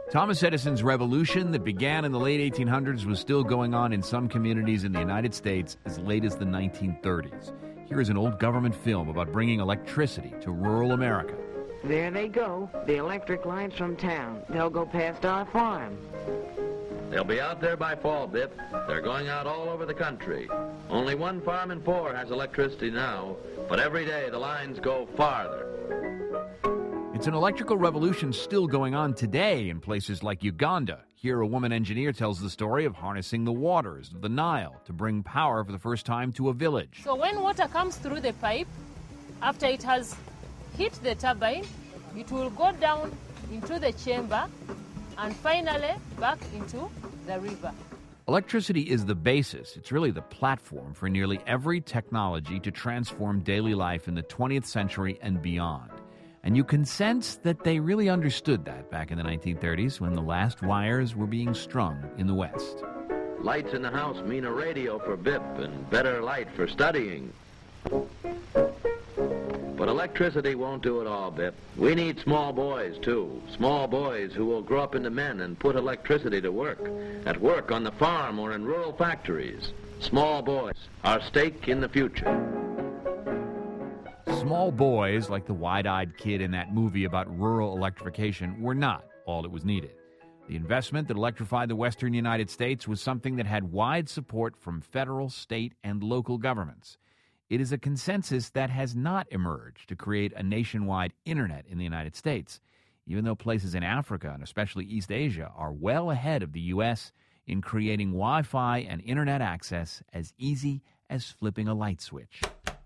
Thomas Edison's revolution that began in the late 1800s was still going on in some communities in the United States as late as the 1930s. Here is an old government film about bringing electricity to rural America. There they go, the electric lines from town. They'll go past our farm. They'll be out there by fall, Bip. They're going out all over the country. Only one farm in 4 has electricity now, but every day the lines go farther. It's an electrical revolution still going on today in places like Uganda. Here, a woman engineer tells the story of harnessing the waters of the Nile to bring power for the first time to a village. So when water comes through the pipe, after it has hit the turbine, it will go down into the chamber and finally back into the river. Electricity is the basis. It's really the platform for nearly every technology to transform daily life in the 20th century and beyond. And you can sense that they really understood that back in the 1930s when the last wires were being strung in the West. Lights in the house mean a radio for Bip and better light for studying. But electricity won't do it all, Bip. We need small boys, too. Small boys who will grow up into men and put electricity to work. At work on the farm or in rural factories. Small boys, our stake in the future. Small boys, like the wide-eyed kid in that movie about rural electrification, were not all that was needed. The investment that electrified the western United States was something that had wide support from federal, state, and local governments. It is a consensus that has not emerged to create a nationwide internet in the United States, even though places in Africa and especially East Asia are well ahead of the U.S. in creating Wi-Fi and internet access as easy as flipping a light switch.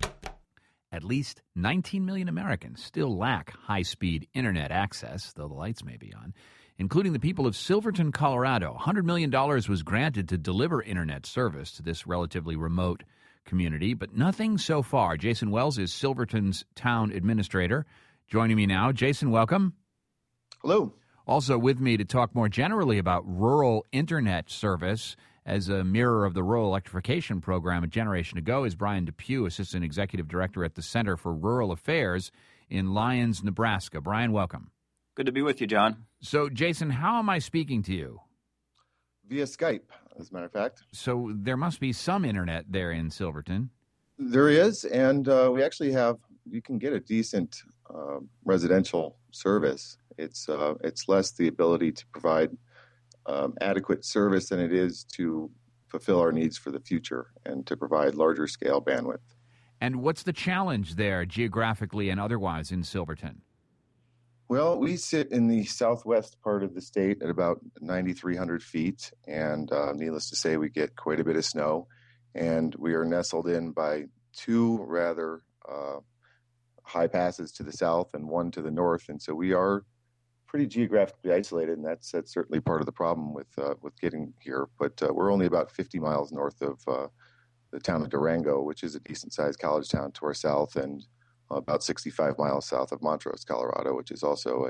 At least 19 million Americans still lack high-speed internet access, though the lights may be on, including the people of Silverton, Colorado. $100 million was granted to deliver internet service to this relatively remote community, but nothing so far. Jason Wells is Silverton's town administrator. Joining me now. Jason, welcome. Hello. Also with me to talk more generally about rural internet service as a mirror of the rural electrification program a generation ago is Brian Depew, Assistant Executive Director at the Center for Rural Affairs in Lyons, Nebraska. Brian, welcome. Good to be with you, John. So, Jason, how am I speaking to you? Via Skype, as a matter of fact. So there must be some internet there in Silverton. There is, and we actually have, you can get a decent residential service. It's less the ability to provide adequate service than it is to fulfill our needs for the future and to provide larger scale bandwidth. And what's the challenge there geographically and otherwise in Silverton? Well, we sit in the southwest part of the state at about 9,300 feet, and needless to say, we get quite a bit of snow, and we are nestled in by 2 rather high passes to the south and 1 to the north, and so we are pretty geographically isolated, and that's certainly part of the problem with getting here. But we're only about 50 miles north of the town of Durango, which is a decent-sized college town to our south, and about 65 miles south of Montrose, Colorado, which is also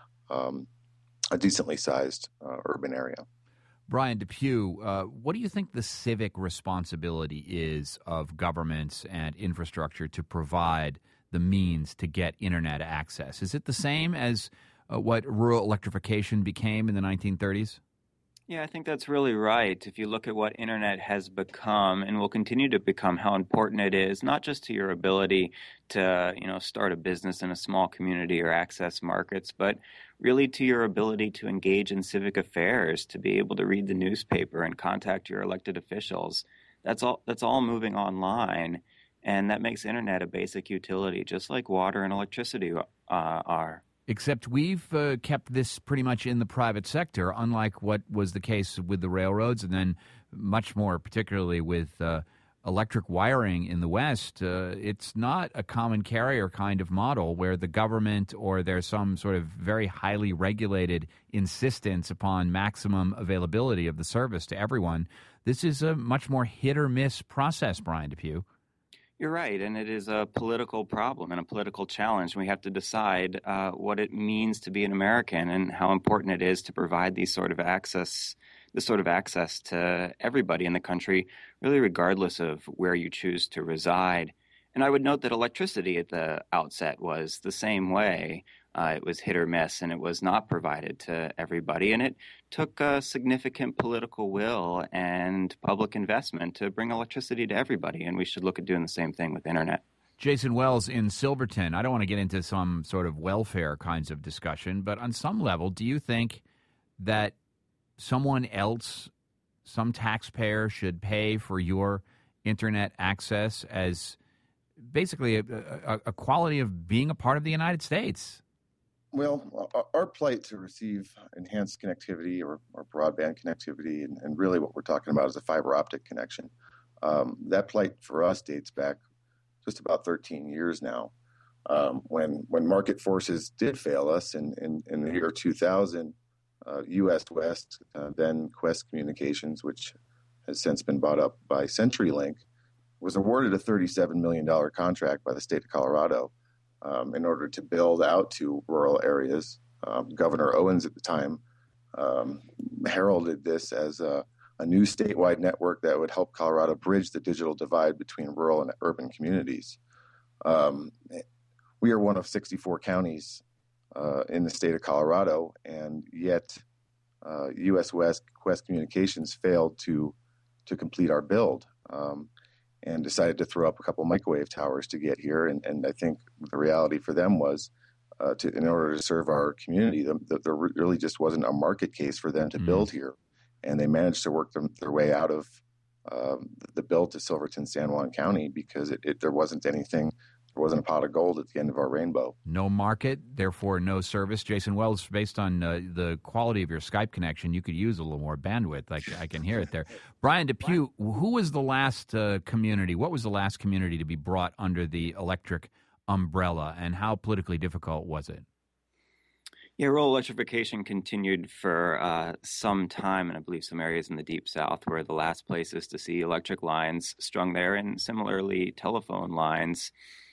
a decently sized urban area. Brian Depew, what do you think the civic responsibility is of governments and infrastructure to provide the means to get internet access? Is it the same as what rural electrification became in the 1930s? Yeah, I think that's really right. If you look at what internet has become and will continue to become, how important it is, not just to your ability to, start a business in a small community or access markets, but really to your ability to engage in civic affairs, to be able to read the newspaper and contact your elected officials. That's all moving online, and that makes internet a basic utility, just like water and electricity are. Except we've kept this pretty much in the private sector, unlike what was the case with the railroads, and then much more particularly with electric wiring in the West. It's not a common carrier kind of model where the government or there's some sort of very highly regulated insistence upon maximum availability of the service to everyone. This is a much more hit-or-miss process, Brian Depew. You're right, and it is a political problem and a political challenge. We have to decide what it means to be an American and how important it is to provide this sort of access to everybody in the country, really regardless of where you choose to reside. And I would note that electricity at the outset was the same way. It was hit or miss, and it was not provided to everybody. And it took significant political will and public investment to bring electricity to everybody. And we should look at doing the same thing with internet. Jason Wells in Silverton, I don't want to get into some sort of welfare kinds of discussion, but on some level, do you think that someone else, some taxpayer, should pay for your internet access as basically a quality of being a part of the United States? Well, our plight to receive enhanced connectivity or broadband connectivity, and really what we're talking about is a fiber optic connection. That plight for us dates back just about 13 years now. When market forces did fail us in the year 2000, US West, then Quest Communications, which has since been bought up by CenturyLink, was awarded a $37 million contract by the state of Colorado in order to build out to rural areas. Governor Owens at the time heralded this as a new statewide network that would help Colorado bridge the digital divide between rural and urban communities. We are one of 64 counties in the state of Colorado, and yet US West Quest Communications failed to complete our build and decided to throw up a couple microwave towers to get here. And I think the reality for them was in order to serve our community, there really just wasn't a market case for them to build here. And they managed to work their way out of the build to Silverton, San Juan County because there wasn't anything. There wasn't a pot of gold at the end of our rainbow. No market, therefore no service. Jason Wells, based on the quality of your Skype connection, you could use a little more bandwidth. I can hear it there. Brian Depew, who was the last community? What was the last community to be brought under the electric umbrella, and how politically difficult was it? Yeah, rural electrification continued for some time, and I believe some areas in the Deep South were the last places to see electric lines strung there, and similarly telephone lines.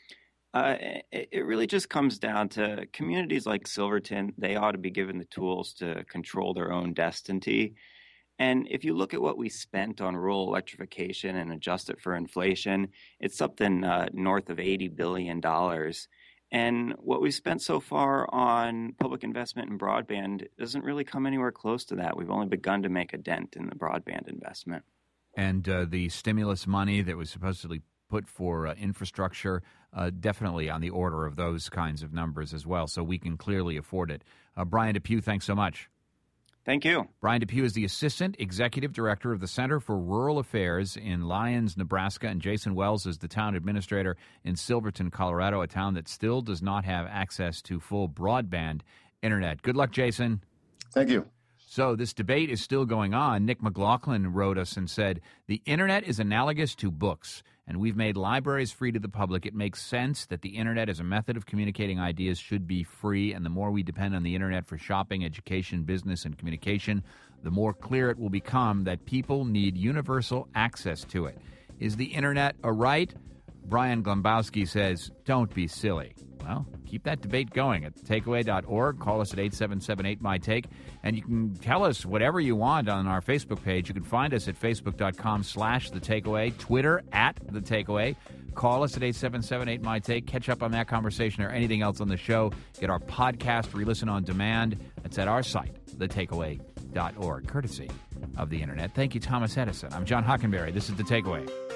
It really just comes down to communities like Silverton. They ought to be given the tools to control their own destiny. And if you look at what we spent on rural electrification and adjust it for inflation, it's something north of $80 billion. And what we've spent so far on public investment in broadband doesn't really come anywhere close to that. We've only begun to make a dent in the broadband investment. And the stimulus money that was supposedly put for infrastructure, definitely on the order of those kinds of numbers as well, so we can clearly afford it. Brian Depew, thanks so much. Thank you. Brian Depew is the Assistant Executive Director of the Center for Rural Affairs in Lyons, Nebraska, and Jason Wells is the Town Administrator in Silverton, Colorado, a town that still does not have access to full broadband internet. Good luck, Jason. Thank you. So this debate is still going on. Nick McLaughlin wrote us and said, the internet is analogous to books, and we've made libraries free to the public. It makes sense that the internet as a method of communicating ideas should be free, and the more we depend on the internet for shopping, education, business, and communication, the more clear it will become that people need universal access to it. Is the internet a right? Brian Glombowski says, don't be silly. Well, keep that debate going at thetakeaway.org. Call us at 877-8MyTake. And you can tell us whatever you want on our Facebook page. You can find us at facebook.com/thetakeaway, Twitter @thetakeaway. Call us at 877-8MyTake. Catch up on that conversation or anything else on the show. Get our podcast, re-listen on demand. It's at our site, thetakeaway.org, courtesy of the internet. Thank you, Thomas Edison. I'm John Hockenberry. This is The Takeaway.